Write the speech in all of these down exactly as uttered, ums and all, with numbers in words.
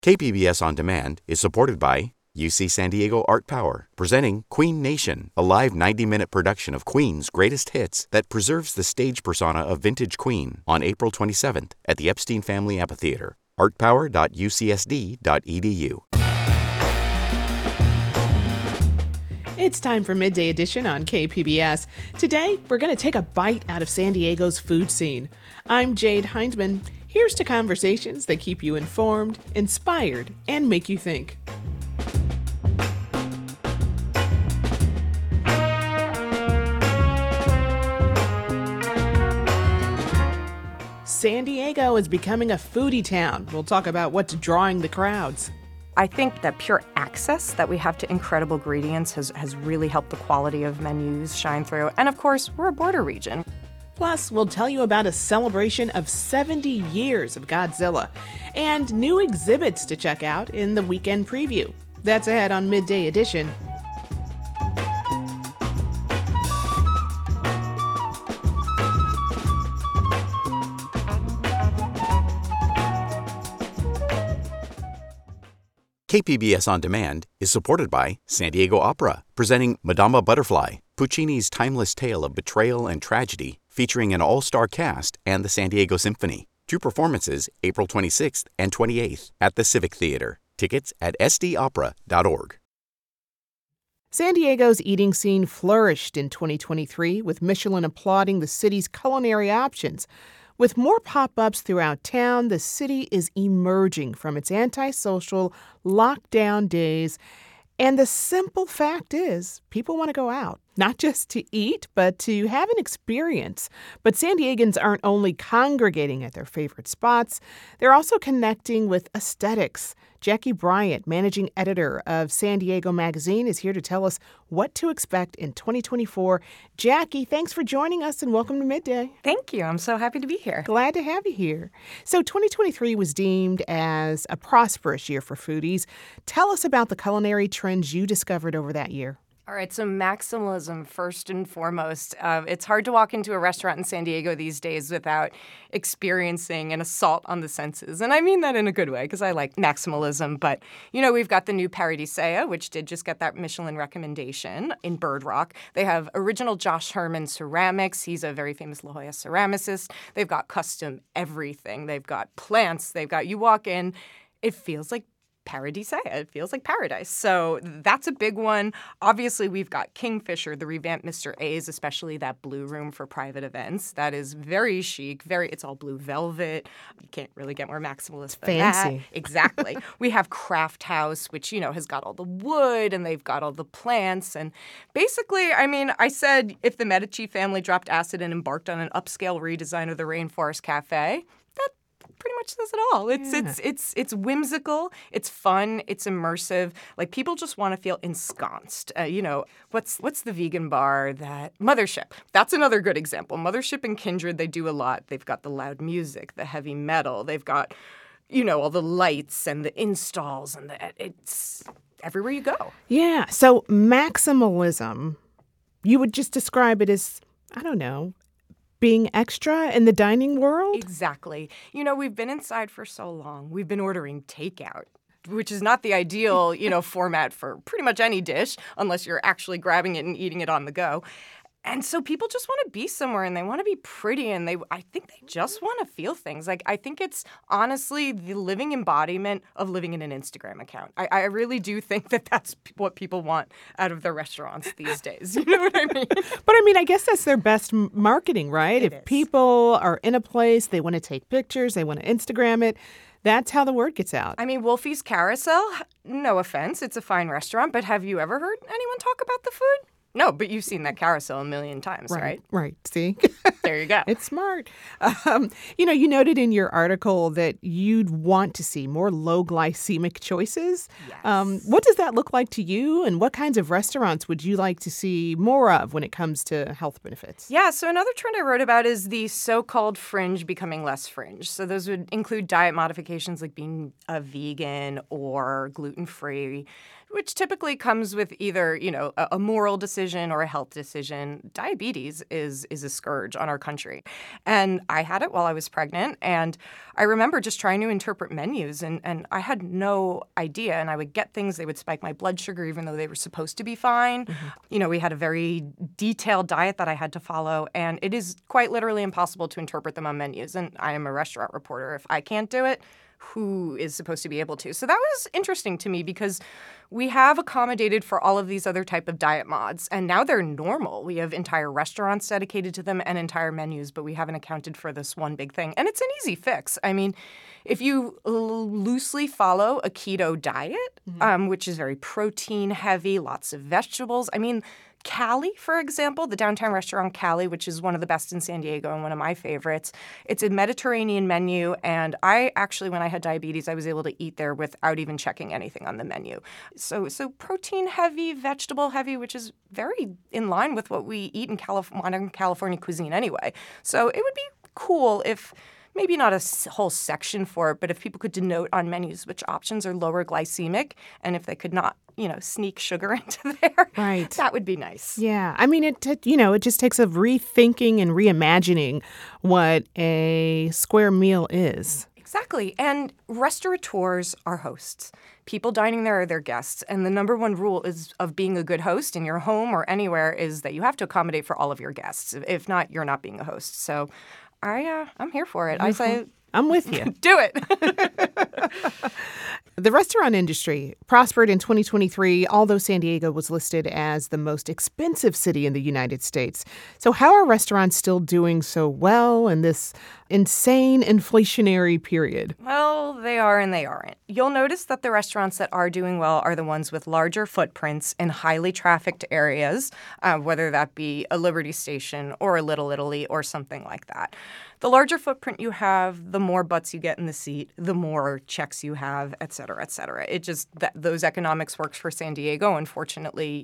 K P B S On Demand is supported by U C San Diego Art Power, presenting Queen Nation, a live ninety-minute production of Queen's greatest hits that preserves the stage persona of vintage Queen on April twenty-seventh at the Epstein Family Amphitheater. art power dot u c s d dot e d u. It's time for Midday Edition on K P B S. Today, we're going to take a bite out of San Diego's food scene. I'm Jade Hindman. Here's to conversations that keep you informed, inspired, and make you think. San Diego is becoming a foodie town. We'll talk about what's drawing the crowds. I think that pure access that we have to incredible ingredients has, has really helped the quality of menus shine through. And of course, we're a border region. Plus, we'll tell you about a celebration of seventy years of Godzilla and new exhibits to check out in the weekend preview. That's ahead on Midday Edition. K P B S On Demand is supported by San Diego Opera, presenting Madama Butterfly, Puccini's timeless tale of betrayal and tragedy, featuring an all-star cast and the San Diego Symphony. Two performances April twenty-sixth and twenty-eighth at the Civic Theater. Tickets at s d opera dot org. San Diego's eating scene flourished in twenty twenty-three, with Michelin applauding the city's culinary options. With more pop-ups throughout town, the city is emerging from its antisocial lockdown days. And the simple fact is, people want to go out, not just to eat, but to have an experience. But San Diegans aren't only congregating at their favorite spots, they're also connecting with aesthetics. Jackie Bryant, managing editor of San Diego Magazine, is here to tell us what to expect in twenty twenty-four. Jackie, thanks for joining us and welcome to Midday. Thank you. I'm so happy to be here. Glad to have you here. So twenty twenty-three was deemed as a prosperous year for foodies. Tell us about the culinary trends you discovered over that year. All right, so maximalism first and foremost. Uh, it's hard to walk into a restaurant in San Diego these days without experiencing an assault on the senses. And I mean that in a good way because I like maximalism. But, you know, we've got the new Paradisea, which did just get that Michelin recommendation in Bird Rock. They have original Josh Herman ceramics. He's a very famous La Jolla ceramicist. They've got custom everything. They've got plants. They've got, you walk in, it feels like Paradisea. It feels like paradise. So that's a big one. Obviously, we've got Kingfisher, the revamped Mister A's, especially that blue room for private events. That is very chic. Very, it's all blue velvet. You can't really get more maximalist than Fancy. that. Exactly. We have Craft House, which, you know, has got all the wood and they've got all the plants. And basically, I mean, I said if the Medici family dropped acid and embarked on an upscale redesign of the Rainforest Cafe, that pretty much says it all. It's Yeah. it's it's it's whimsical, it's fun, it's immersive. Like people just want to feel ensconced. Uh, you know, what's what's the vegan bar that Mothership? That's another good example. Mothership and Kindred, they do a lot. They've got the loud music, the heavy metal. They've got, you know, all the lights and the installs and the it's everywhere you go. Yeah. So maximalism, you would just describe it as, I don't know, being extra in the dining world? Exactly. You know, we've been inside for so long. We've been ordering takeout, which is not the ideal, you know, format for pretty much any dish unless you're actually grabbing it and eating it on the go. And so people just want to be somewhere and they want to be pretty and they I think they just want to feel things. Like I think it's honestly the living embodiment of living in an Instagram account. I, I really do think that that's what people want out of their restaurants these days. You know what I mean? But I mean, I guess that's their best m- marketing, right? It if is. people are in a place, they want to take pictures, they want to Instagram it, that's how the word gets out. I mean, Wolfie's Carousel, no offense, it's a fine restaurant, but have you ever heard anyone talk about the food? No, but you've seen that carousel a million times, right? Right, right. See? There you go. It's smart. Um, you know, you noted in your article that you'd want to see more low glycemic choices. Yes. Um, what does that look like to you, and what kinds of restaurants would you like to see more of when it comes to health benefits? Yeah, so another trend I wrote about is the so-called fringe becoming less fringe. So those would include diet modifications like being a vegan or gluten-free, which typically comes with either, you know, a, a moral decision decision or a health decision, diabetes is is a scourge on our country. And I had it while I was pregnant, and I remember just trying to interpret menus, and, and I had no idea, and I would get things, they would spike my blood sugar even though they were supposed to be fine. Mm-hmm. You know, we had a very detailed diet that I had to follow, and it is quite literally impossible to interpret them on menus. And I am a restaurant reporter. If I can't do it, who is supposed to be able to? So that was interesting to me because we have accommodated for all of these other type of diet mods, and now they're normal. We have entire restaurants dedicated to them and entire menus, but we haven't accounted for this one big thing. And it's an easy fix. I mean, if you l- loosely follow a keto diet, mm-hmm. um, which is very protein heavy, lots of vegetables, I mean, Cali, for example, the downtown restaurant Cali, which is one of the best in San Diego and one of my favorites. It's a Mediterranean menu, and I actually, when I had diabetes, I was able to eat there without even checking anything on the menu. So, so protein heavy, vegetable heavy, which is very in line with what we eat in Calif- modern California cuisine anyway. So it would be cool if maybe not a s- whole section for it, but if people could denote on menus which options are lower glycemic, and if they could not, you know, sneak sugar into there, right. that would be nice. Yeah. I mean, it, t- you know, it just takes a rethinking and reimagining what a square meal is. Exactly. And restaurateurs are hosts. People dining there are their guests. And the number one rule is of being a good host in your home or anywhere is that you have to accommodate for all of your guests. If not, you're not being a host. So I, uh, I'm here for it. You're I say, I'm with you. Do it. The restaurant industry prospered in twenty twenty-three, although San Diego was listed as the most expensive city in the United States. So how are restaurants still doing so well in this insane inflationary period? Well, they are and they aren't. You'll notice that the restaurants that are doing well are the ones with larger footprints in highly trafficked areas, uh, whether that be a Liberty Station or a Little Italy or something like that. The larger footprint you have, the more butts you get in the seat, the more checks you have, et cetera, et cetera. It just, that, those economics works for San Diego. Unfortunately,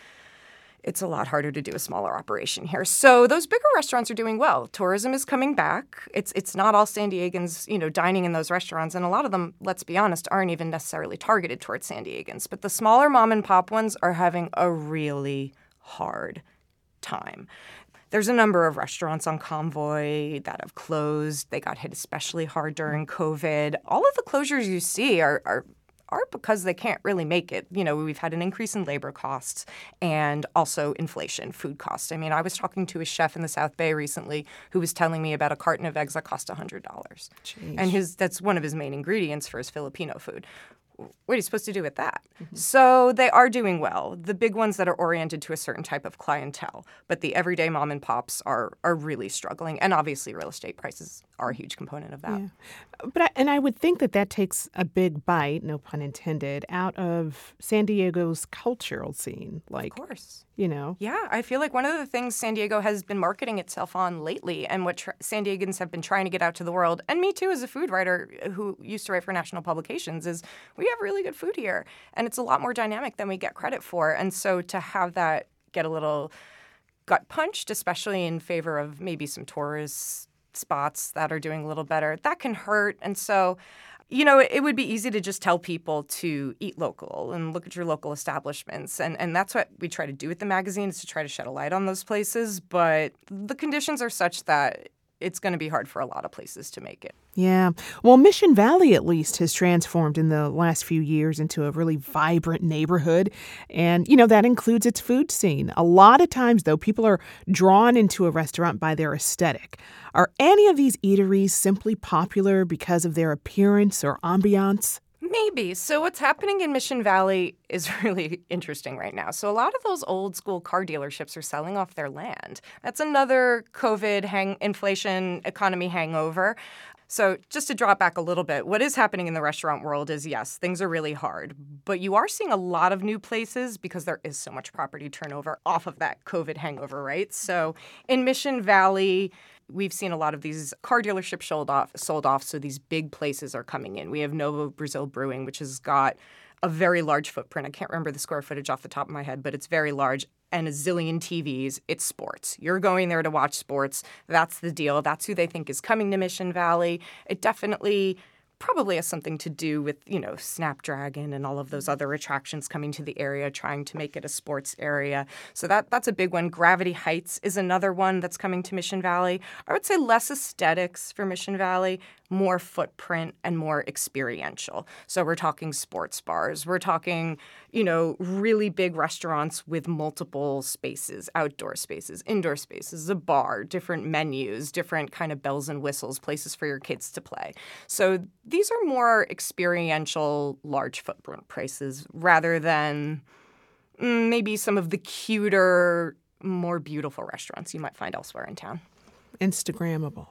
it's a lot harder to do a smaller operation here. So those bigger restaurants are doing well. Tourism is coming back. It's it's not all San Diegans, you know, dining in those restaurants. And a lot of them, let's be honest, aren't even necessarily targeted towards San Diegans. But the smaller mom and pop ones are having a really hard time. There's a number of restaurants on Convoy that have closed. They got hit especially hard during COVID. All of the closures you see are, are are because they can't really make it. You know, we've had an increase in labor costs and also inflation, food costs. I mean, I was talking to a chef in the South Bay recently who was telling me about a carton of eggs that cost one hundred dollars. Jeez. And his that's one of his main ingredients for his Filipino food. What are you supposed to do with that? Mm-hmm. So they are doing well. The big ones that are oriented to a certain type of clientele. But the everyday mom and pops are are really struggling. And obviously real estate prices are a huge component of that. Yeah. But I, and I would think that that takes a big bite, no pun intended, out of San Diego's cultural scene. Like, of course. You know? Yeah, I feel like one of the things San Diego has been marketing itself on lately and what tr- San Diegans have been trying to get out to the world, and me too as a food writer who used to write for national publications, is we have really good food here. And it's a lot more dynamic than we get credit for. And so to have that get a little gut punched, especially in favor of maybe some tourist spots that are doing a little better, that can hurt. And so, you know, it would be easy to just tell people to eat local and look at your local establishments. And and that's what we try to do with the magazine, is to try to shed a light on those places. But the conditions are such that it's going to be hard for a lot of places to make it. Yeah. Well, Mission Valley, at least, has transformed in the last few years into a really vibrant neighborhood. And, you know, that includes its food scene. A lot of times, though, people are drawn into a restaurant by their aesthetic. Are any of these eateries simply popular because of their appearance or ambiance? Maybe. So what's happening in Mission Valley is really interesting right now. So a lot of those old school car dealerships are selling off their land. That's another COVID hang inflation economy hangover. So just to draw it back a little bit, what is happening in the restaurant world is, yes, things are really hard, but you are seeing a lot of new places because there is so much property turnover off of that COVID hangover, right? So in Mission Valley, we've seen a lot of these car dealerships sold off, sold off, so these big places are coming in. We have Novo Brazil Brewing, which has got a very large footprint. I can't remember the square footage off the top of my head, but it's very large. And a zillion T Vs. It's sports. You're going there to watch sports. That's the deal. That's who they think is coming to Mission Valley. It definitely probably has something to do with, you know, Snapdragon and all of those other attractions coming to the area, trying to make it a sports area. So that that's a big one. Gravity Heights is another one that's coming to Mission Valley. I would say less aesthetics for Mission Valley, more footprint and more experiential. So we're talking sports bars. We're talking, you know, really big restaurants with multiple spaces, outdoor spaces, indoor spaces, a bar, different menus, different kind of bells and whistles, places for your kids to play. So these are more experiential, large footprint places rather than mm, maybe some of the cuter, more beautiful restaurants you might find elsewhere in town. Instagrammable.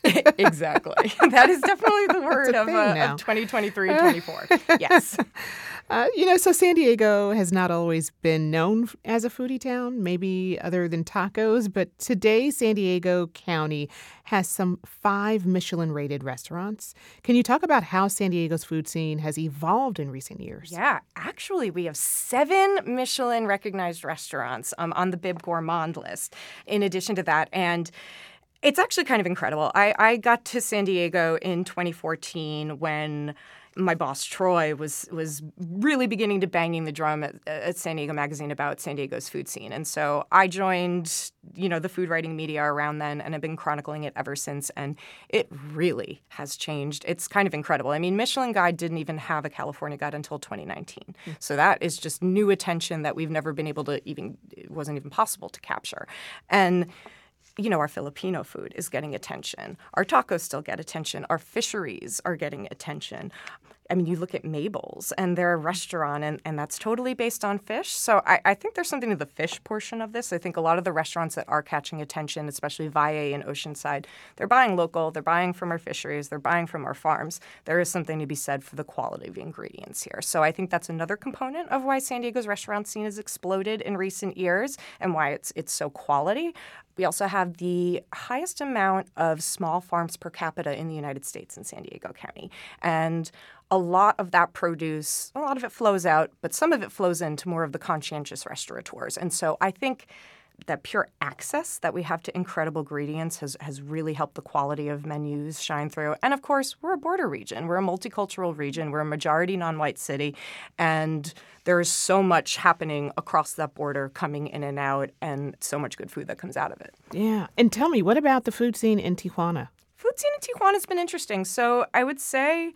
Exactly. That is definitely the word of, uh, of twenty twenty-three twenty-four. Yes. Uh, you know, so San Diego has not always been known as a foodie town, maybe other than tacos, but today San Diego County has some five Michelin-rated restaurants. Can you talk about how San Diego's food scene has evolved in recent years? Yeah, actually, we have seven Michelin-recognized restaurants um, on the Bib Gourmand list in addition to that, and it's actually kind of incredible. I, I got to San Diego in twenty fourteen when my boss, Troy, was was really beginning to banging the drum at, at San Diego Magazine about San Diego's food scene. And so I joined, you know, the food writing media around then and have been chronicling it ever since. And it really has changed. It's kind of incredible. I mean, Michelin Guide didn't even have a California Guide until twenty nineteen. Mm. So that is just new attention that we've never been able to even, it wasn't even possible to capture. And you know, our Filipino food is getting attention. Our tacos still get attention. Our fisheries are getting attention. I mean, you look at Mabel's, and they're a restaurant, and, and that's totally based on fish. So I, I think there's something to the fish portion of this. I think a lot of the restaurants that are catching attention, especially Valle and Oceanside, they're buying local, they're buying from our fisheries, they're buying from our farms. There is something to be said for the quality of the ingredients here. So I think that's another component of why San Diego's restaurant scene has exploded in recent years and why it's it's so quality. We also have the highest amount of small farms per capita in the United States in San Diego County. And a lot of that produce, a lot of it flows out, but some of it flows into more of the conscientious restaurateurs. And so I think that pure access that we have to incredible ingredients has, has really helped the quality of menus shine through. And of course, we're a border region. We're a multicultural region. We're a majority non-white city. And there is so much happening across that border coming in and out and so much good food that comes out of it. Yeah. And tell me, what about the food scene in Tijuana? Food scene in Tijuana has been interesting. So I would say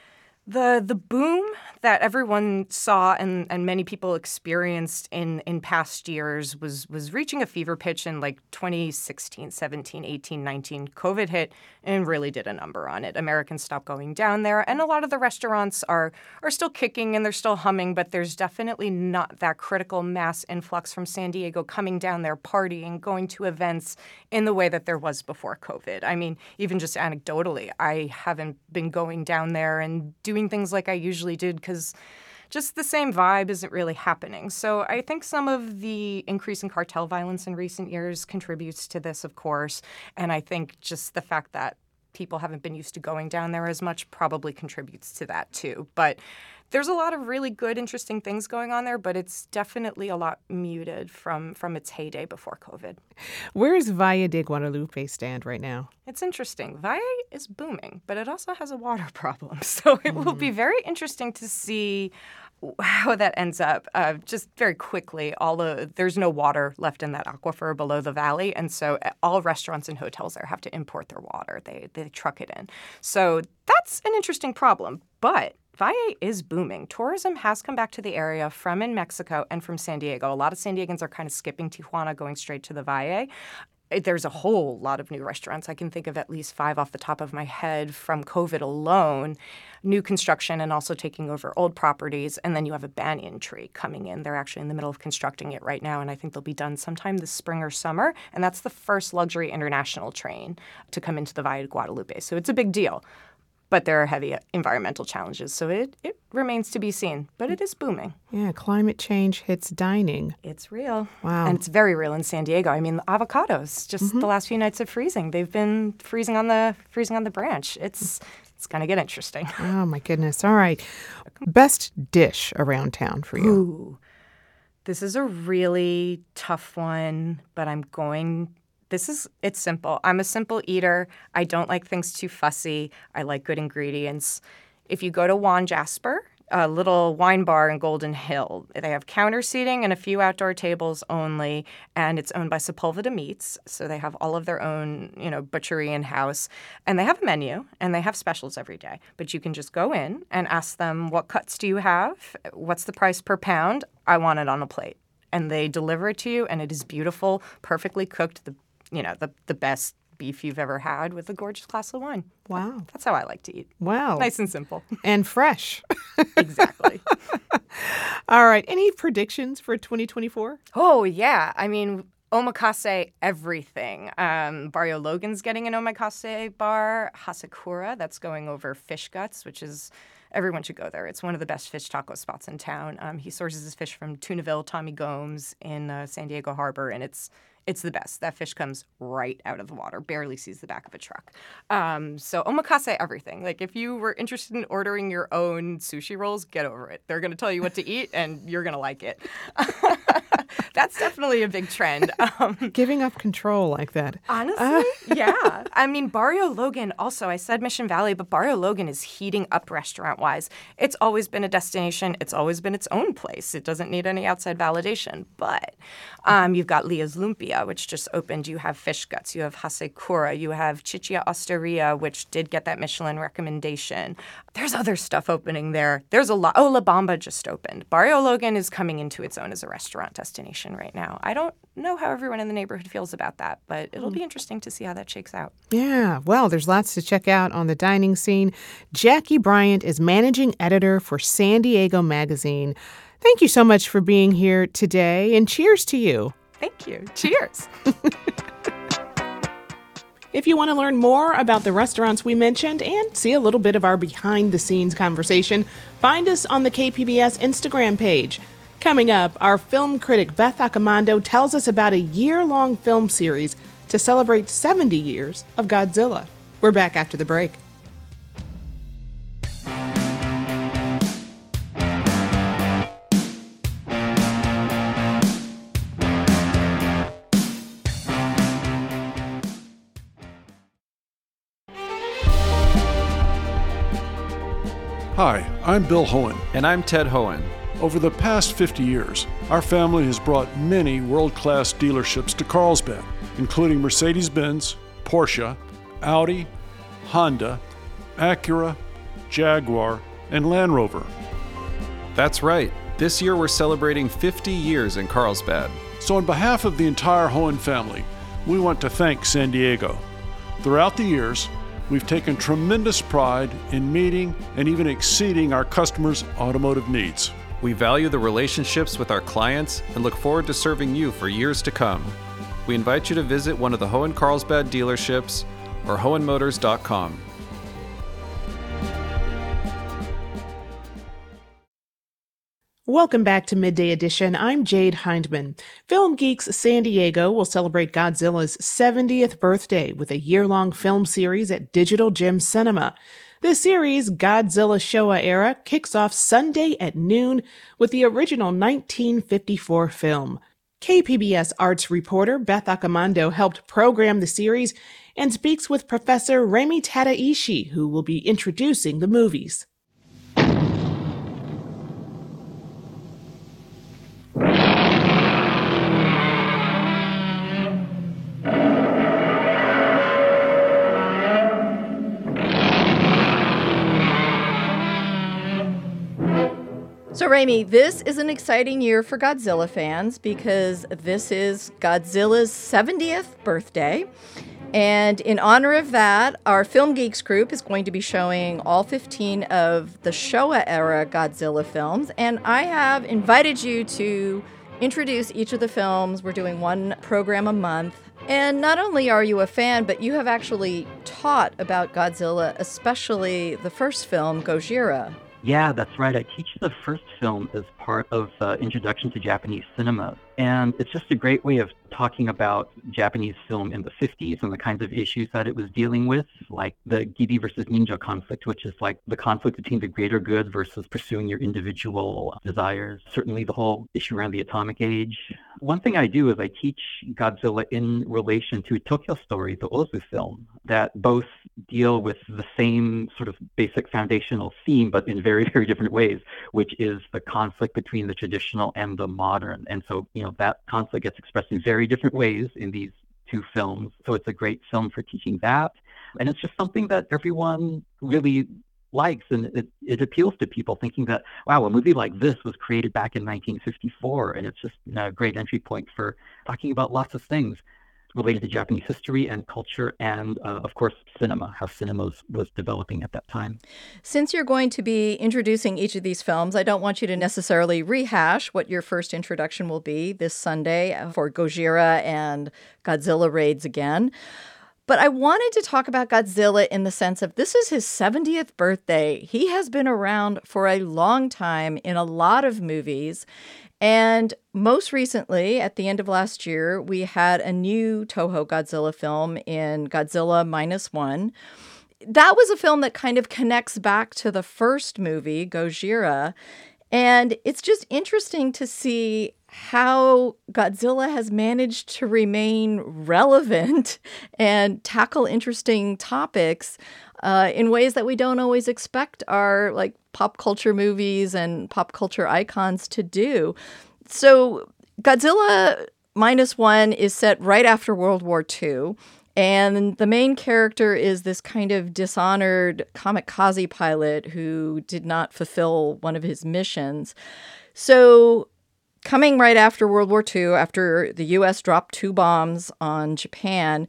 The the boom that everyone saw and, and many people experienced in, in past years was was reaching a fever pitch in like twenty sixteen, seventeen, eighteen, nineteen. COVID hit and really did a number on it. Americans stopped going down there, and a lot of the restaurants are are still kicking and they're still humming, but there's definitely not that critical mass influx from San Diego coming down there, partying, going to events in the way that there was before COVID. I mean, even just anecdotally, I haven't been going down there and doing doing things like I usually did because just the same vibe isn't really happening. So I think some of the increase in cartel violence in recent years contributes to this, of course. And I think just the fact that people haven't been used to going down there as much probably contributes to that too. But there's a lot of really good, interesting things going on there, but it's definitely a lot muted from, from its heyday before COVID. Where does Valle de Guadalupe stand right now? It's interesting. Valle is booming, but it also has a water problem. So it mm. will be very interesting to see how that ends up. Uh, just very quickly, all the, there's no water left in that aquifer below the valley, and so all restaurants and hotels there have to import their water. They they truck it in. So that's an interesting problem, but Valle is booming. Tourism has come back to the area from in Mexico and from San Diego. A lot of San Diegans are kind of skipping Tijuana, going straight to the Valle. There's a whole lot of new restaurants. I can think of at least five off the top of my head from COVID alone, new construction and also taking over old properties. And then you have a banyan tree coming in. They're actually in the middle of constructing it right now, and I think they'll be done sometime this spring or summer. And that's the first luxury international train to come into the Valle de Guadalupe. So it's a big deal. But there are heavy environmental challenges, so it, it remains to be seen. But it is booming. Yeah, climate change hits dining. It's real. Wow. And it's very real in San Diego. I mean, the avocados, just mm-hmm. the last few nights of freezing, they've been freezing on the freezing on the branch. It's it's going to get interesting. Oh, my goodness. All right. Best dish around town for you? Ooh. This is a really tough one, but I'm going... This is, it's simple. I'm a simple eater. I don't like things too fussy. I like good ingredients. If you go to Juan Jasper, a little wine bar in Golden Hill, they have counter seating and a few outdoor tables only, and it's owned by Sepulveda Meats, so they have all of their own, you know, butchery in-house, and they have a menu, and they have specials every day. But you can just go in and ask them, what cuts do you have? What's the price per pound? I want it on a plate. And they deliver it to you, and it is beautiful, perfectly cooked, the you know, the, the best beef you've ever had with a gorgeous glass of wine. Wow. That's how I like to eat. Wow. Nice and simple. And fresh. Exactly. All right. Any predictions for twenty twenty-four? Oh, yeah. I mean, omakase everything. Um, Barrio Logan's getting an omakase bar. Hasekura, that's going over fish guts, which is... Everyone should go there. It's one of the best fish taco spots in town. Um, he sources his fish from Tunaville, Tommy Gomes in uh, San Diego Harbor, and it's it's the best. That fish comes right out of the water, barely sees the back of a truck. Um, so omakase everything. Like if you were interested in ordering your own sushi rolls, get over it. They're going to tell you what to eat, and you're going to like it. That's definitely a big trend. Um, Giving up control like that. Honestly, Uh. yeah. I mean, Barrio Logan also, I said Mission Valley, but Barrio Logan is heating up restaurant-wise. It's always been a destination. It's always been its own place. It doesn't need any outside validation. But um, you've got Leah's Lumpia, which just opened. You have Fish Guts. You have Hasekura. You have Chichia Osteria, which did get that Michelin recommendation. There's other stuff opening there. There's a lot. Oh, La Bamba just opened. Barrio Logan is coming into its own as a restaurant destination right now. I don't know how everyone in the neighborhood feels about that, but it'll be interesting to see how that shakes out. Yeah, well, there's lots to check out on the dining scene. Jackie Bryant is managing editor for San Diego Magazine. Thank you so much for being here today, and cheers to you. Thank you. Cheers. If you want to learn more about the restaurants we mentioned and see a little bit of our behind-the-scenes conversation, find us on the K P B S Instagram page. Coming up, our film critic Beth Accomando tells us about a year-long film series to celebrate seventy years of Godzilla. We're back after the break. Hi, I'm Bill Hohen. And I'm Ted Hohen. Over the past fifty years, our family has brought many world-class dealerships to Carlsbad, including Mercedes-Benz, Porsche, Audi, Honda, Acura, Jaguar, and Land Rover. That's right. This year we're celebrating fifty years in Carlsbad. So on behalf of the entire Hohen family, we want to thank San Diego. Throughout the years, we've taken tremendous pride in meeting and even exceeding our customers' automotive needs. We value the relationships with our clients and look forward to serving you for years to come. We invite you to visit one of the Hohen Carlsbad dealerships or hohen motors dot com. Welcome back to Midday Edition. I'm Jade Hindman. Film Geeks San Diego will celebrate Godzilla's seventieth birthday with a year-long film series at Digital Gem Cinema. This series, Godzilla Showa Era, kicks off Sunday at noon with the original nineteen fifty-four film. K P B S arts reporter Beth Accomando helped program the series and speaks with Professor Remi Tadaishi, who will be introducing the movies. So, Remi, this is an exciting year for Godzilla fans because this is Godzilla's seventieth birthday. And in honor of that, our Film Geeks group is going to be showing all fifteen of the Showa-era Godzilla films. And I have invited you to introduce each of the films. We're doing one program a month. And not only are you a fan, but you have actually taught about Godzilla, especially the first film, Gojira. Yeah, that's right. I teach the first film as part of uh, Introduction to Japanese Cinema. And it's just a great way of talking about Japanese film in the fifties and the kinds of issues that it was dealing with, like the Gibi versus Ninja conflict, which is like the conflict between the greater good versus pursuing your individual desires. Certainly the whole issue around the atomic age. One thing I do is I teach Godzilla in relation to Tokyo Story, the Ozu film, that both deal with the same sort of basic foundational theme, but in very, very different ways, which is the conflict between the traditional and the modern. And so, you know, that conflict gets expressed in very different ways in these two films. So it's a great film for teaching that. And it's just something that everyone really likes, and it, it appeals to people, thinking that, wow, a movie like this was created back in nineteen fifty-four, and it's just a great entry point for talking about lots of things related to Japanese history and culture and, uh, of course, cinema, how cinema was, was developing at that time. Since you're going to be introducing each of these films, I don't want you to necessarily rehash what your first introduction will be this Sunday for Gojira and Godzilla Raids Again. But I wanted to talk about Godzilla in the sense of this is his seventieth birthday. He has been around for a long time in a lot of movies. And most recently, at the end of last year, we had a new Toho Godzilla film in Godzilla Minus One. That was a film that kind of connects back to the first movie, Gojira. And it's just interesting to see how Godzilla has managed to remain relevant and tackle interesting topics uh, in ways that we don't always expect our like pop culture movies and pop culture icons to do. So Godzilla Minus One is set right after World War Two. And the main character is this kind of dishonored kamikaze pilot who did not fulfill one of his missions. So coming right after World War Two, after the U S dropped two bombs on Japan,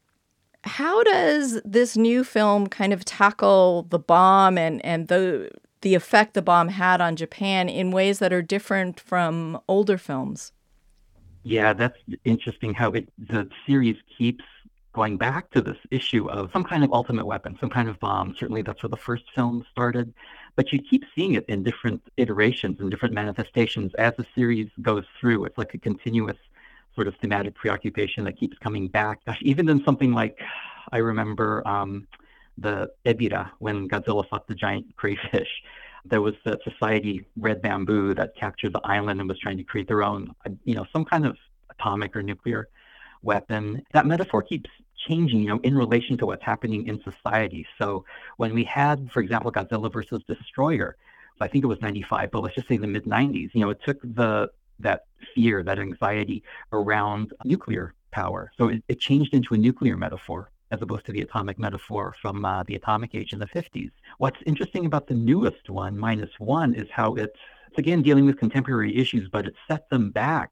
how does this new film kind of tackle the bomb and, and the the effect the bomb had on Japan in ways that are different from older films? Yeah, that's interesting how it the series keeps going back to this issue of some kind of ultimate weapon, some kind of bomb. Certainly that's where the first film started. But you keep seeing it in different iterations and different manifestations as the series goes through. It's like a continuous sort of thematic preoccupation that keeps coming back. Gosh, even in something like, I remember um, the Ebirah, when Godzilla fought the giant crayfish. There was the Society Red Bamboo that captured the island and was trying to create their own, you know, some kind of atomic or nuclear weapon. That metaphor keeps changing, you know, in relation to what's happening in society. So when we had, for example, Godzilla versus Destroyer, I think it was ninety-five, but let's just say the mid nineties, you know, it took the that fear, that anxiety around nuclear power. So it, it changed into a nuclear metaphor as opposed to the atomic metaphor from uh, the atomic age in the fifties. What's interesting about the newest one, Minus One, is how it's, it's again dealing with contemporary issues, but it set them back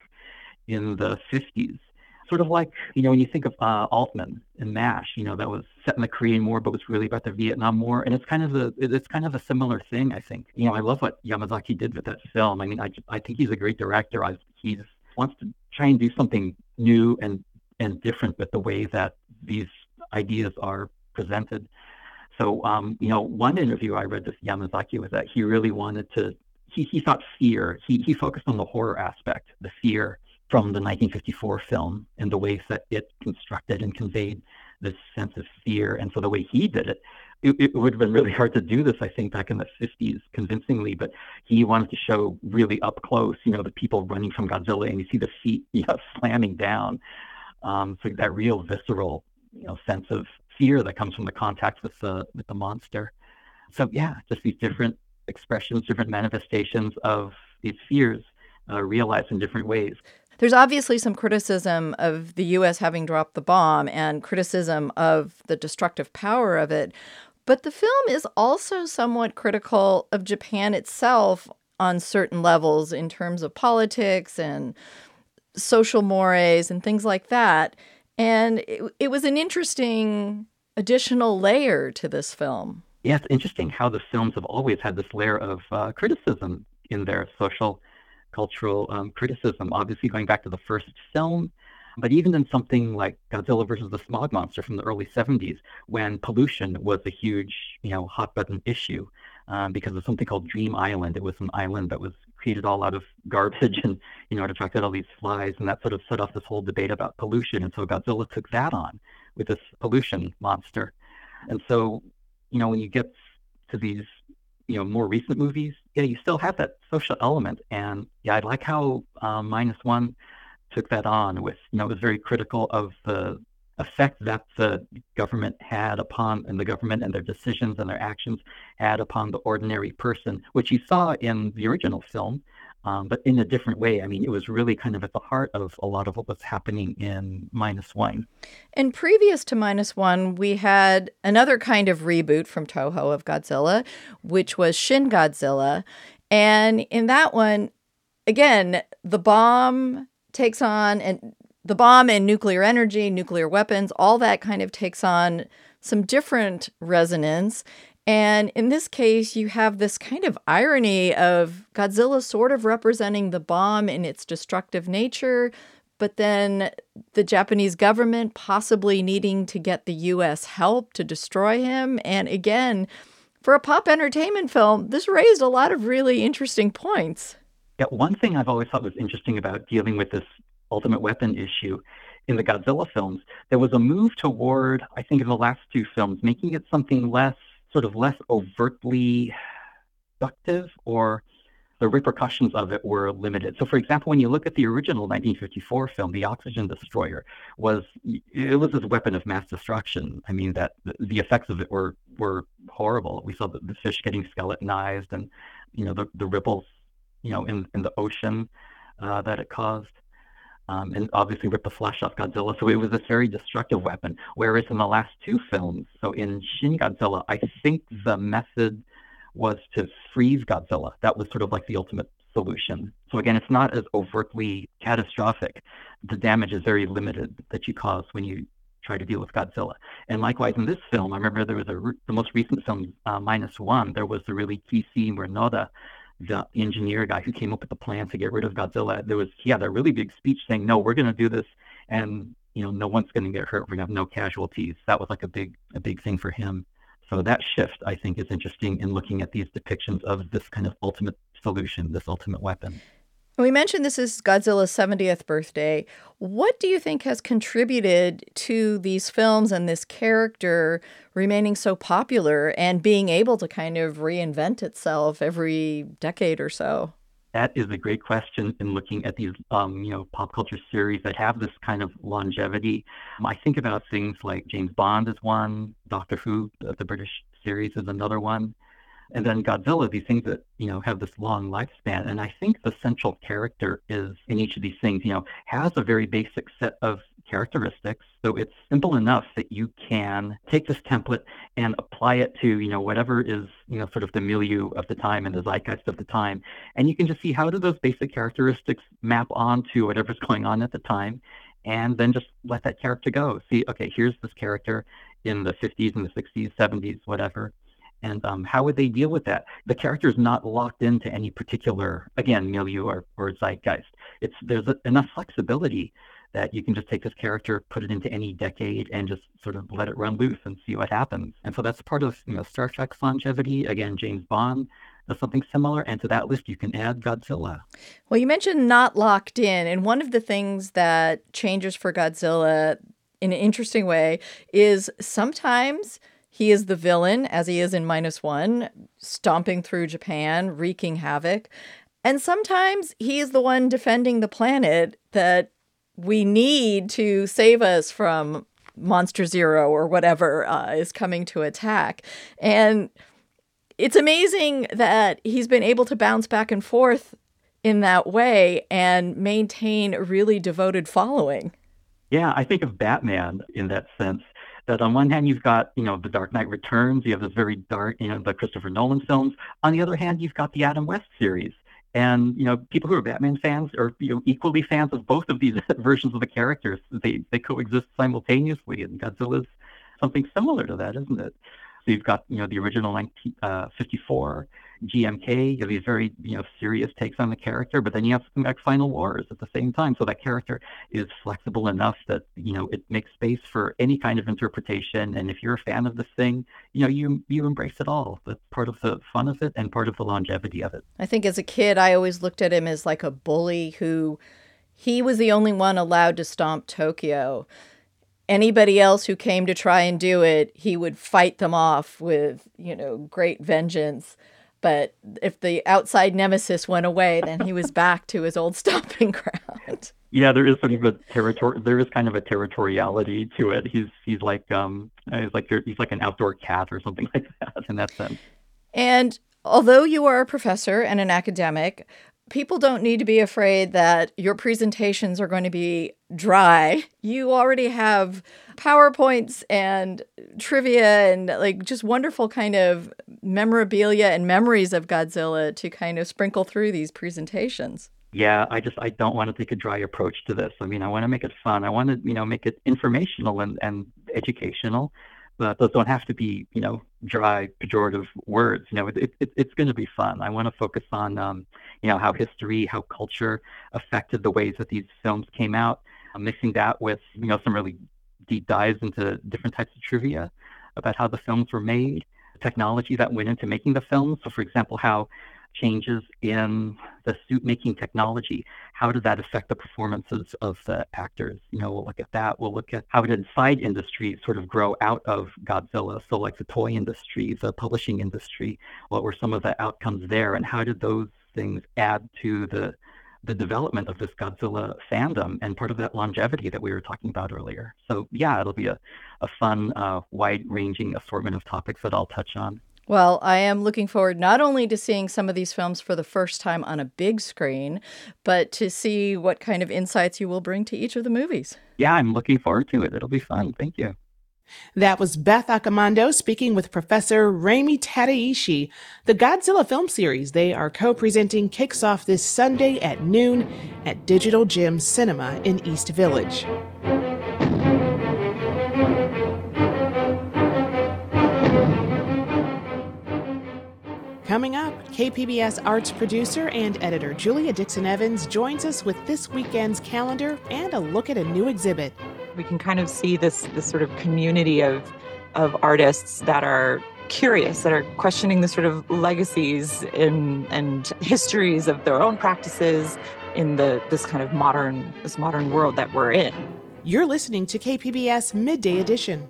in the fifties. Sort of like, you know, when you think of uh, Altman and MASH, you know, that was set in the Korean War, but was really about the Vietnam War. And it's kind of a, it's kind of a similar thing, I think. You know, I love what Yamazaki did with that film. I mean, I, I think he's a great director. I, he just wants to try and do something new and, and different with the way that these ideas are presented. So, um, you know, one interview I read with Yamazaki was that he really wanted to, he, he thought fear, he, he focused on the horror aspect, the fear from the nineteen fifty-four film and the ways that it constructed and conveyed this sense of fear. And so the way he did it, it, it would have been really hard to do this, I think, back in the fifties convincingly, but he wanted to show really up close, you know, the people running from Godzilla and you see the feet, you know, slamming down. Um, so that real visceral, you know, sense of fear that comes from the contact with the, with the monster. So yeah, just these different expressions, different manifestations of these fears uh, realized in different ways. There's obviously some criticism of the U S having dropped the bomb and criticism of the destructive power of it. But the film is also somewhat critical of Japan itself on certain levels in terms of politics and social mores and things like that. And it, it was an interesting additional layer to this film. Yeah, it's interesting how the films have always had this layer of uh, criticism in their social cultural um, criticism, obviously going back to the first film, but even in something like Godzilla versus the Smog Monster from the early seventies, when pollution was a huge, you know, hot button issue um, because of something called Dream Island. It was an island that was created all out of garbage and, you know, it attracted all these flies, and that sort of set off this whole debate about pollution. And so Godzilla took that on with this pollution monster. And so, you know, when you get to these, you know, more recent movies, yeah, you still have that social element. And yeah, I like how uh, Minus One took that on with, you know, was very critical of the effect that the government had upon, and the government and their decisions and their actions had upon the ordinary person, which you saw in the original film, um, but in a different way. I mean, it was really kind of at the heart of a lot of what was happening in Minus One. And previous to Minus One, we had another kind of reboot from Toho of Godzilla, which was Shin Godzilla. And in that one, again, the bomb takes on, and the bomb and nuclear energy, nuclear weapons, all that kind of takes on some different resonance. And in this case, you have this kind of irony of Godzilla sort of representing the bomb in its destructive nature, but then the Japanese government possibly needing to get the U S help to destroy him. And again, for a pop entertainment film, this raised a lot of really interesting points. Yeah, one thing I've always thought was interesting about dealing with this Ultimate Weapon issue in the Godzilla films, there was a move toward, I think in the last two films, making it something less, sort of less overtly destructive, or the repercussions of it were limited. So for example, when you look at the original nineteen fifty-four film, the Oxygen Destroyer was, it was this weapon of mass destruction. I mean, that the effects of it were, were horrible. We saw the, the fish getting skeletonized, and, you know, the, the ripples, you know, in, in the ocean uh, that it caused. Um, and obviously ripped the flesh off Godzilla. So it was this very destructive weapon. Whereas in the last two films, so in Shin Godzilla, I think the method was to freeze Godzilla. That was sort of like the ultimate solution. So again, it's not as overtly catastrophic. The damage is very limited that you cause when you try to deal with Godzilla. And likewise in this film, I remember there was a, the most recent film, uh, Minus One, there was the really key scene where Noda, the engineer guy who came up with the plan to get rid of Godzilla, there was, he had a really big speech saying, no, we're going to do this, and, you know, no one's going to get hurt. We're going to have no casualties. That was like a big, a big thing for him. So that shift, I think, is interesting in looking at these depictions of this kind of ultimate solution, this ultimate weapon. We mentioned this is Godzilla's seventieth birthday. What do you think has contributed to these films and this character remaining so popular and being able to kind of reinvent itself every decade or so? That is a great question in looking at these, um, you know, pop culture series that have this kind of longevity. Um, I think about things like James Bond is one, Doctor Who, the, the British series, is another one. And then Godzilla, these things that, you know, have this long lifespan. And I think the central character is, in each of these things, you know, has a very basic set of characteristics. So it's simple enough that you can take this template and apply it to, you know, whatever is, you know, sort of the milieu of the time and the zeitgeist of the time. And you can just see, how do those basic characteristics map onto whatever's going on at the time? And then just let that character go. See, okay, here's this character in the fifties and the sixties, seventies, whatever. And um, how would they deal with that? The character is not locked into any particular, again, milieu or, or zeitgeist. It's there's a, enough flexibility that you can just take this character, put it into any decade, and just sort of let it run loose and see what happens. And so that's part of, you know, Star Trek's longevity. Again, James Bond does something similar. And to that list, you can add Godzilla. Well, you mentioned not locked in. And one of the things that changes for Godzilla in an interesting way is sometimes he is the villain, as he is in Minus One, stomping through Japan, wreaking havoc. And sometimes he is the one defending the planet that we need to save us from Monster Zero or whatever uh, is coming to attack. And it's amazing that he's been able to bounce back and forth in that way and maintain a really devoted following. Yeah, I think of Batman in that sense. That on one hand, you've got, you know, The Dark Knight Returns. You have this very dark, you know, the Christopher Nolan films. On the other hand, you've got the Adam West series. And, you know, people who are Batman fans are, you know, equally fans of both of these versions of the characters. They they coexist simultaneously. And Godzilla's something similar to that, isn't it? So you've got, you know, the original nineteen fifty-four G M K, you have these very, you know, serious takes on the character, but then you have something like Final Wars at the same time. So that character is flexible enough that, you know, it makes space for any kind of interpretation. And if you're a fan of this thing, you know, you you embrace it all. That's part of the fun of it and part of the longevity of it. I think as a kid, I always looked at him as like a bully who, he was the only one allowed to stomp Tokyo. Anybody else who came to try and do it, he would fight them off with, you know, great vengeance. But if the outside nemesis went away, then he was back to his old stomping ground. Yeah, there is sort of a territory. There is kind of a territoriality to it. He's he's like um he's like he's like an outdoor cat or something like that in that sense. And although you are a professor and an academic, people don't need to be afraid that your presentations are going to be dry. You already have PowerPoints and trivia and like just wonderful kind of memorabilia and memories of Godzilla to kind of sprinkle through these presentations. Yeah, I just I don't want to take a dry approach to this. I mean, I want to make it fun. I want to, you know, make it informational and, and educational, but those don't have to be, you know, dry, pejorative words. You know, it, it, it's going to be fun. I want to focus on, um, you know, how history, how culture affected the ways that these films came out, uh, mixing that with, you know, some really deep dives into different types of trivia about how the films were made, technology that went into making the films. So, for example, how changes in the suit making technology, how did that affect the performances of the actors? You know, we'll look at that. We'll look at how did side industries sort of grow out of Godzilla? So like the toy industry, the publishing industry, what were some of the outcomes there? And how did those things add to the the development of this Godzilla fandom and part of that longevity that we were talking about earlier? So yeah, it'll be a, a fun, uh, wide-ranging assortment of topics that I'll touch on. Well, I am looking forward not only to seeing some of these films for the first time on a big screen, but to see what kind of insights you will bring to each of the movies. Yeah, I'm looking forward to it. It'll be fun. Thank you. That was Beth Accomando speaking with Professor Rami Tadaishi. The Godzilla film series they are co-presenting kicks off this Sunday at noon at Digital Gem Cinema in East Village. Coming up, K P B S arts producer and editor Julia Dixon-Evans joins us with this weekend's calendar and a look at a new exhibit. We can kind of see this this sort of community of of artists that are curious, that are questioning the sort of legacies in, and histories of their own practices in the this kind of modern this modern world that we're in. You're listening to K P B S Midday Edition.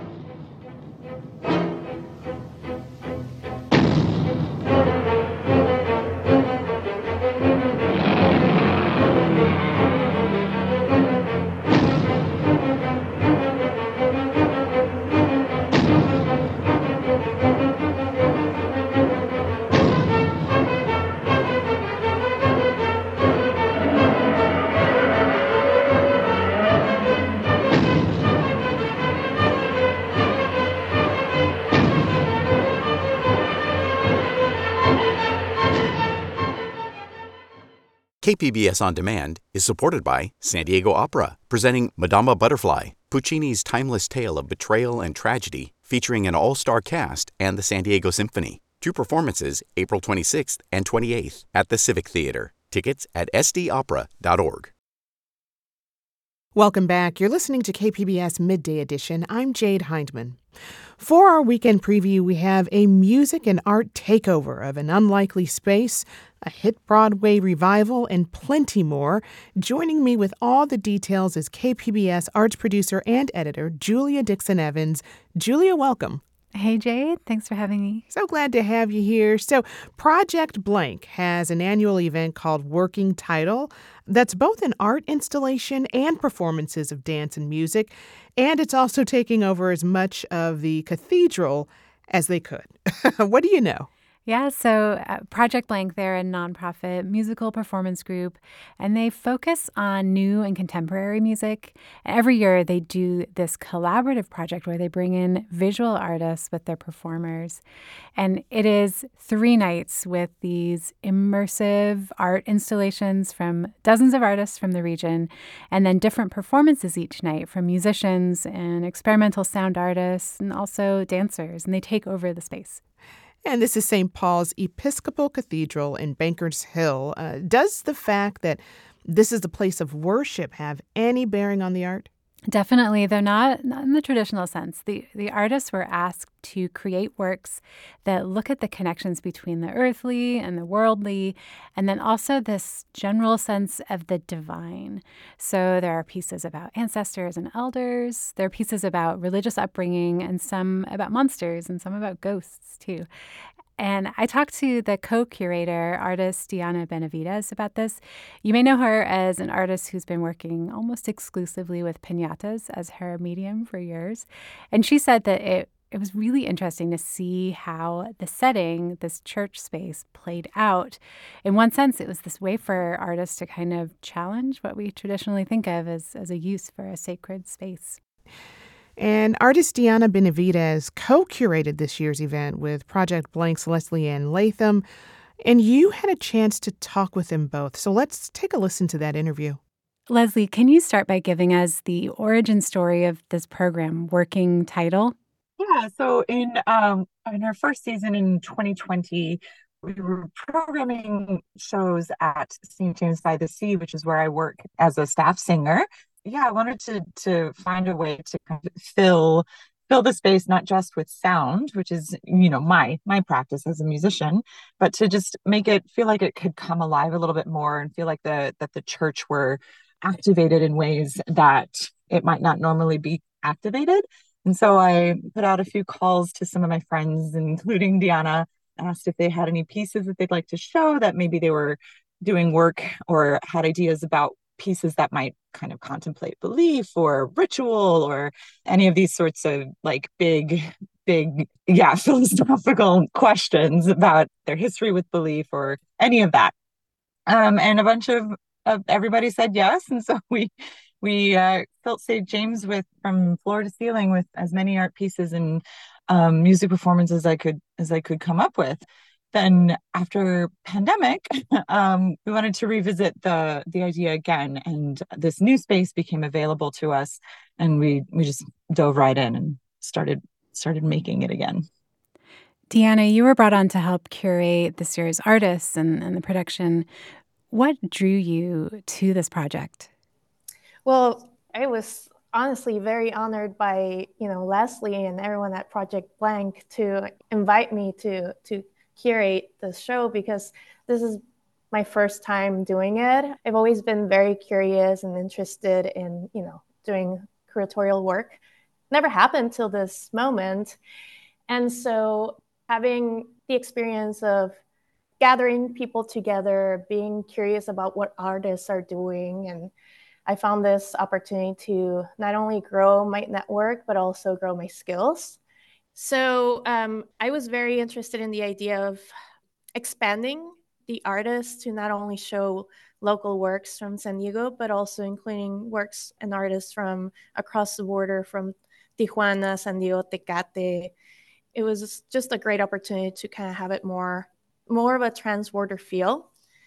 K P B S On Demand is supported by San Diego Opera, presenting Madama Butterfly, Puccini's timeless tale of betrayal and tragedy, featuring an all-star cast and the San Diego Symphony. Two performances, April twenty-sixth and twenty-eighth at the Civic Theater. Tickets at s d opera dot org. Welcome back. You're listening to K P B S Midday Edition. I'm Jade Hindman. For our weekend preview, we have a music and art takeover of an unlikely space, a hit Broadway revival, and plenty more. Joining me with all the details is K P B S arts producer and editor Julia Dixon-Evans. Julia, welcome. Hey, Jade. Thanks for having me. So glad to have you here. So Project Blank has an annual event called Working Title that's both an art installation and performances of dance and music, and it's also taking over as much of the cathedral as they could. What do you know? Yeah, so uh, Project Blank, they're a nonprofit musical performance group, and they focus on new and contemporary music. Every year they do this collaborative project where they bring in visual artists with their performers. And it is three nights with these immersive art installations from dozens of artists from the region, and then different performances each night from musicians and experimental sound artists and also dancers, and they take over the space. And this is Saint Paul's Episcopal Cathedral in Bankers Hill. Uh, does the fact that this is the place of worship have any bearing on the art? Definitely, though not, not in the traditional sense. The the artists were asked to create works that look at the connections between the earthly and the worldly, and then also this general sense of the divine. So there are pieces about ancestors and elders. There are pieces about religious upbringing, and some about monsters, and some about ghosts, too. And I talked to the co-curator, artist Diana Benavides, about this. You may know her as an artist who's been working almost exclusively with piñatas as her medium for years. And she said that it It was really interesting to see how the setting, this church space, played out. In one sense, it was this way for artists to kind of challenge what we traditionally think of as, as a use for a sacred space. And artist Diana Benavides co-curated this year's event with Project Blank's Leslie Ann Latham, and you had a chance to talk with them both. So let's take a listen to that interview. Leslie, can you start by giving us the origin story of this program, Working Title? Yeah, so in um in our first season in twenty twenty, we were programming shows at Saint James by the Sea, which is where I work as a staff singer. Yeah, I wanted to to find a way to kind of fill fill the space, not just with sound, which is, you know, my my practice as a musician, but to just make it feel like it could come alive a little bit more and feel like the that the church were activated in ways that it might not normally be activated. And so I put out a few calls to some of my friends, including Diana, asked if they had any pieces that they'd like to show, that maybe they were doing work or had ideas about pieces that might kind of contemplate belief or ritual or any of these sorts of like big, big, yeah, philosophical questions about their history with belief or any of that. Um, and a bunch of, of everybody said yes. And so we We uh, filled Saint James with from floor to ceiling with as many art pieces and um, music performances as I could as I could come up with. Then after pandemic, um, we wanted to revisit the the idea again, and this new space became available to us, and we we just dove right in and started started making it again. Diana, you were brought on to help curate this year's artists and, and the production. What drew you to this project? Well, I was honestly very honored by, you know, Leslie and everyone at Project Blank to invite me to to curate the show, because this is my first time doing it. I've always been very curious and interested in, you know, doing curatorial work. Never happened till this moment. And so having the experience of gathering people together, being curious about what artists are doing, and I found this opportunity to not only grow my network, but also grow my skills. So um, I was very interested in the idea of expanding the artists to not only show local works from San Diego, but also including works and artists from across the border, from Tijuana, San Diego, Tecate. It was just a great opportunity to kind of have it more, more of a trans-border feel.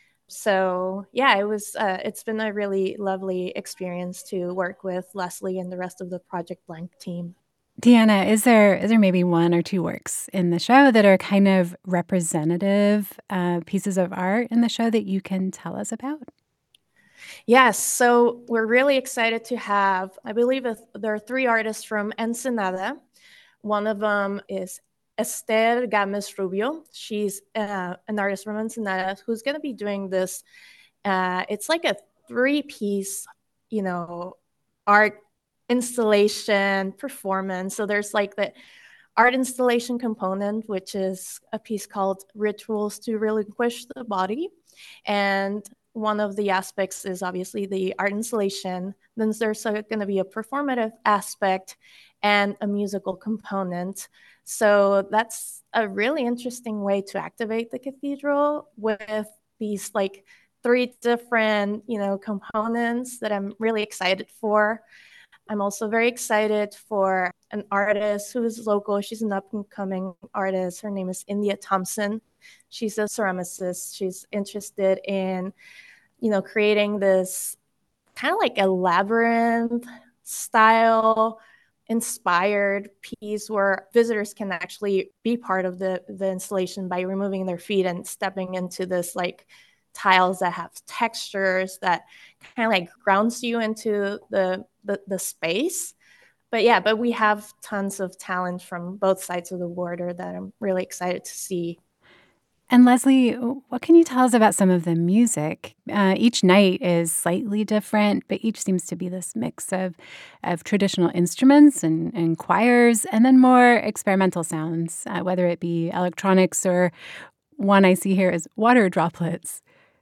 So yeah, it was. Uh, it's been a really lovely experience to work with Leslie and the rest of the Project Blank team. Diana, is there is there maybe one or two works in the show that are kind of representative uh, pieces of art in the show that you can tell us about? Yes, so we're really excited to have, I believe there are three artists from Ensenada. One of them is Esther Gámez Rubio. She's uh, an artist from Ensenada who's going to be doing this. Uh, it's like a three-piece, you know, art installation performance. So there's like the art installation component, which is a piece called Rituals to Relinquish the Body. And one of the aspects is obviously the art installation. Then there's going to be a performative aspect and a musical component. So that's a really interesting way to activate the cathedral with these like three different, you know, components that I'm really excited for. I'm also very excited for an artist who is local. She's an up-and-coming artist. Her name is India Thompson. She's a ceramicist. She's interested in, you know, creating this kind of like a labyrinth style inspired piece where visitors can actually be part of the, the installation by removing their feet and stepping into this like tiles that have textures that kind of like grounds you into the, the the space. But yeah, but we have tons of talent from both sides of the border that I'm really excited to see. And Leslie, what can you tell us about some of the music? Uh, each night is slightly different, but each seems to be this mix of, of traditional instruments and, and choirs, and then more experimental sounds, uh, whether it be electronics or one I see here is water droplets.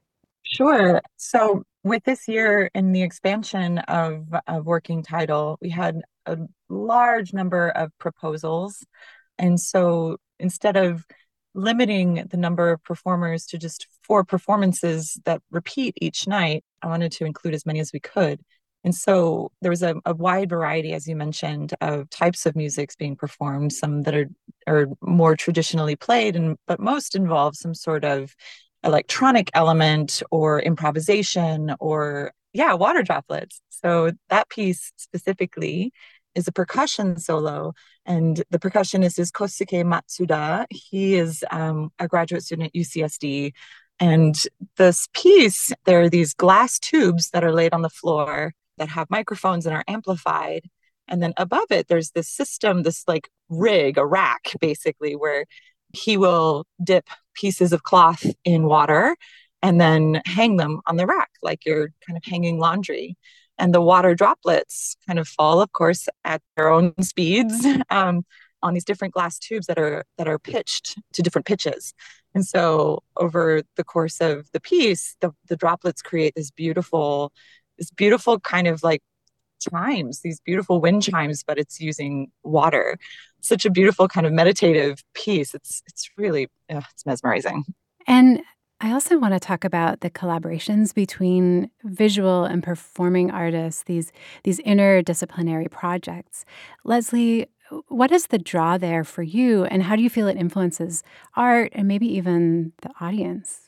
Sure. So with this year in the expansion of, of Working Title, we had a large number of proposals. And so instead of limiting the number of performers to just four performances that repeat each night, I wanted to include as many as we could. And so there was a, a wide variety, as you mentioned, of types of musics being performed, some that are, are more traditionally played, and but most involve some sort of electronic element or improvisation or, yeah, water droplets. So that piece specifically is a percussion solo, and the percussionist is Kosuke Matsuda. He is um, a graduate student at U C S D, and this piece, there are these glass tubes that are laid on the floor that have microphones and are amplified, and then above it, there's this system, this like rig, a rack, basically, where he will dip pieces of cloth in water and then hang them on the rack like you're kind of hanging laundry. And the water droplets kind of fall, of course, at their own speeds um, on these different glass tubes that are that are pitched to different pitches. And so over the course of the piece, the, the droplets create this beautiful, this beautiful kind of like chimes, these beautiful wind chimes, but it's using water. Such a beautiful kind of meditative piece. It's it's really, ugh, it's mesmerizing. And I also want to talk about the collaborations between visual and performing artists, these these interdisciplinary projects. Leslie, what is the draw there for you, and how do you feel it influences art and maybe even the audience?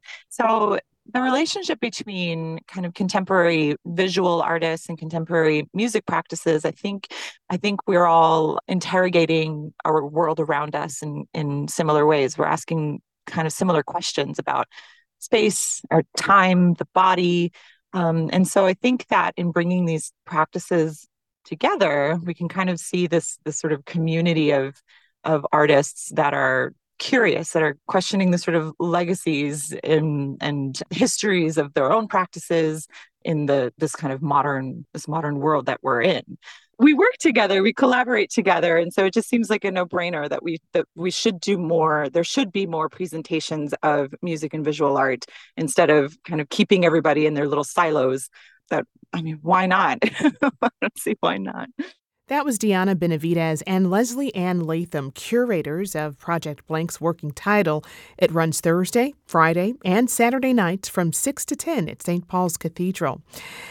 So the relationship between kind of contemporary visual artists and contemporary music practices, I think I think we're all interrogating our world around us in, in similar ways. We're asking kind of similar questions about space, our time, the body. Um, and so I think that in bringing these practices together, we can kind of see this, this sort of community of, of artists that are curious, that are questioning the sort of legacies in, and histories of their own practices in the this kind of modern, this modern world that we're in. We work together, we collaborate together, and so it just seems like a no-brainer that we that we should do more. There should be more presentations of music and visual art instead of kind of keeping everybody in their little silos. That, I mean, why not? I don't see why not. That was Diana Benavidez and Leslie Ann Latham, curators of Project Blank's Working Title. It runs Thursday, Friday, and Saturday nights from six to ten at Saint Paul's Cathedral.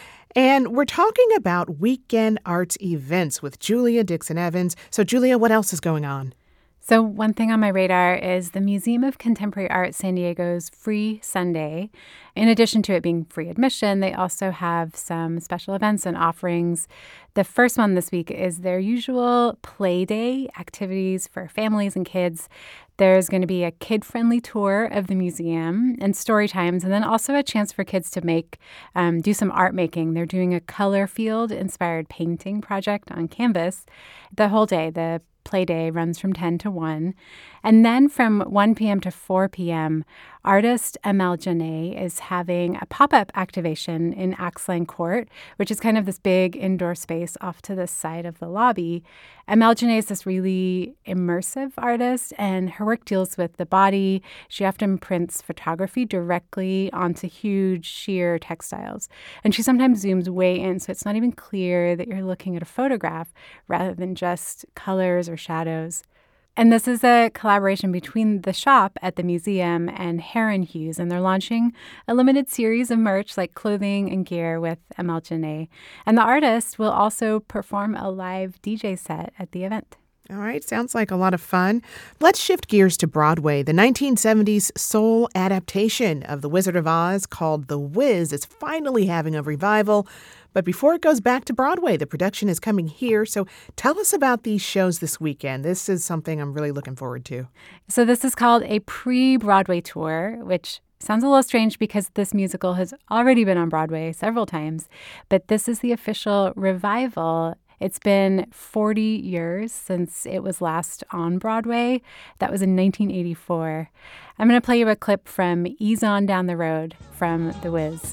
And we're talking about weekend arts events with Julia Dixon-Evans. So, Julia, what else is going on? So one thing on my radar is the Museum of Contemporary Art San Diego's Free Sunday. In addition to it being free admission, they also have some special events and offerings. The first one this week is their usual play day activities for families and kids. There's going to be a kid-friendly tour of the museum and story times, and then also a chance for kids to make, um, do some art making. They're doing a color field-inspired painting project on canvas the whole day. The play day runs from ten to one. And then from one p.m. to four p.m., artist Amel Janae is having a pop-up activation in Axline Court, which is kind of this big indoor space off to the side of the lobby. Amel Janae is this really immersive artist, and her work deals with the body. She often prints photography directly onto huge sheer textiles. And she sometimes zooms way in, so it's not even clear that you're looking at a photograph rather than just colors or shadows. And this is a collaboration between the shop at the museum and Heron Hughes, and they're launching a limited series of merch like clothing and gear with Amel Janae. And the artist will also perform a live D J set at the event. All right, sounds like a lot of fun. Let's shift gears to Broadway. The nineteen seventies soul adaptation of The Wizard of Oz called The Wiz is finally having a revival. But before it goes back to Broadway, the production is coming here. So tell us about these shows this weekend. This is something I'm really looking forward to. So this is called a pre-Broadway tour, which sounds a little strange because this musical has already been on Broadway several times. But this is the official revival. It's been forty years since it was last on Broadway. That was in nineteen eighty-four. I'm going to play you a clip from Ease On Down the Road from The Wiz.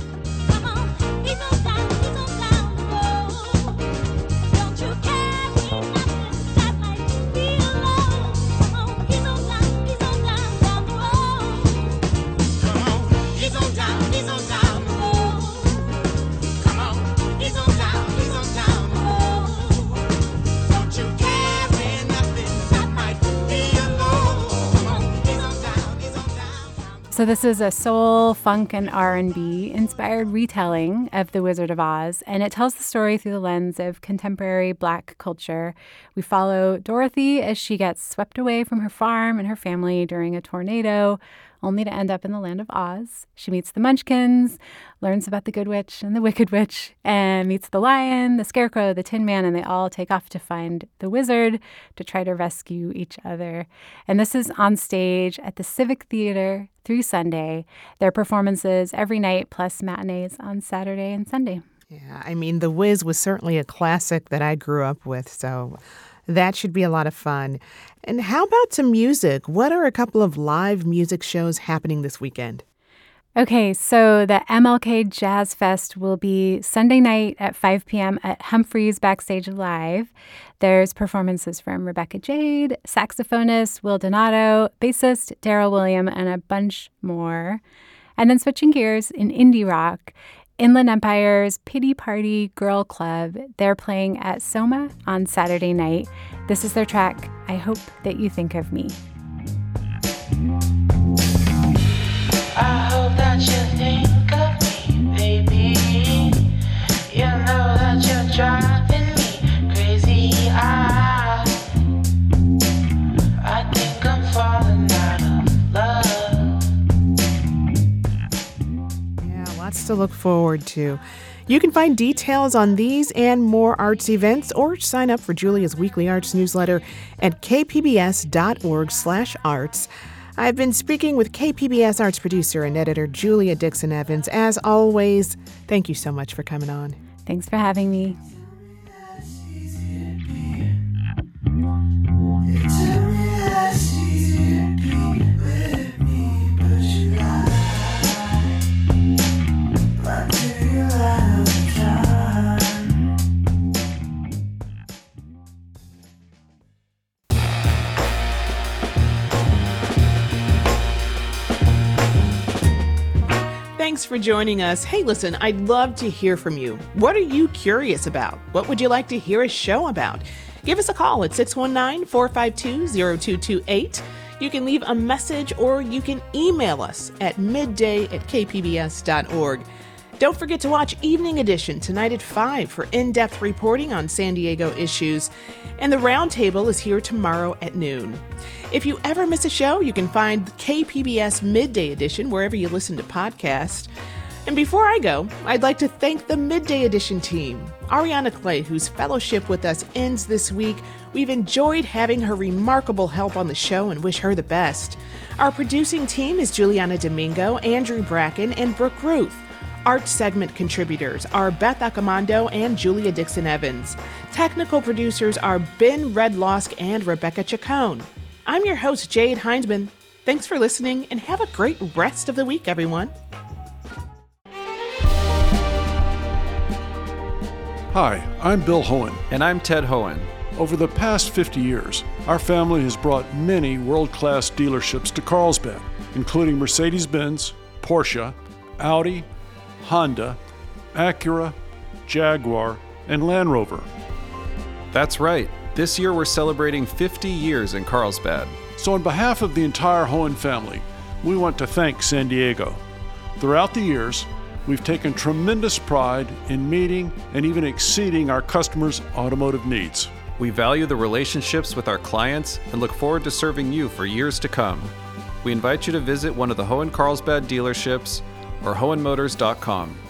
So this is a soul, funk, and R and B inspired retelling of The Wizard of Oz, and it tells the story through the lens of contemporary Black culture. We follow Dorothy as she gets swept away from her farm and her family during a tornado, only to end up in the land of Oz. She meets the Munchkins, learns about the Good Witch and the Wicked Witch, and meets the Lion, the Scarecrow, the Tin Man, and they all take off to find the wizard to try to rescue each other. And this is on stage at the Civic Theater through Sunday. There are performances every night, plus matinees on Saturday and Sunday. Yeah, I mean, The Wiz was certainly a classic that I grew up with, so that should be a lot of fun. And how about some music? What are a couple of live music shows happening this weekend? Okay, so the M L K Jazz Fest will be Sunday night at five p.m. at Humphreys Backstage Live. There's performances from Rebecca Jade, saxophonist Will Donato, bassist Daryl William, and a bunch more. And then switching gears in indie rock, Inland Empire's Pity Party Girl Club. They're playing at Soma on Saturday night. This is their track, I Hope That You Think of Me. I hope that you think of me, baby. You know that you're driving me crazy. I, I think I'm falling out of love. Yeah, lots to look forward to. You can find details on these and more arts events or sign up for Julia's weekly arts newsletter at kpbs.org slash arts. I've been speaking with K P B S arts producer and editor Julia Dixon Evans. As always, thank you so much for coming on. Thanks for having me. Thanks for joining us. Hey, listen, I'd love to hear from you. What are you curious about? What would you like to hear a show about? Give us a call at six one nine, four five two, zero two two eight. You can leave a message or you can email us at midday at k p b s dot org. Don't forget to watch Evening Edition tonight at five for in-depth reporting on San Diego issues. And the Roundtable is here tomorrow at noon. If you ever miss a show, you can find K P B S Midday Edition wherever you listen to podcasts. And before I go, I'd like to thank the Midday Edition team. Ariana Clay, whose fellowship with us ends this week, we've enjoyed having her remarkable help on the show and wish her the best. Our producing team is Juliana Domingo, Andrew Bracken, and Brooke Ruth. Art segment contributors are Beth Accomando and Julia Dixon Evans. Technical producers are Ben Redlosk and Rebecca Chacon. I'm your host, Jade Hindman. Thanks for listening and have a great rest of the week, everyone. Hi, I'm Bill Hohen. And I'm Ted Hohen. Over the past fifty years, our family has brought many world-class dealerships to Carlsbad, including Mercedes-Benz, Porsche, Audi, Honda, Acura, Jaguar, and Land Rover. That's right. This year we're celebrating fifty years in Carlsbad. So on behalf of the entire Hohen family, we want to thank San Diego. Throughout the years, we've taken tremendous pride in meeting and even exceeding our customers' automotive needs. We value the relationships with our clients and look forward to serving you for years to come. We invite you to visit one of the Hohen Carlsbad dealerships or hohen motors dot com.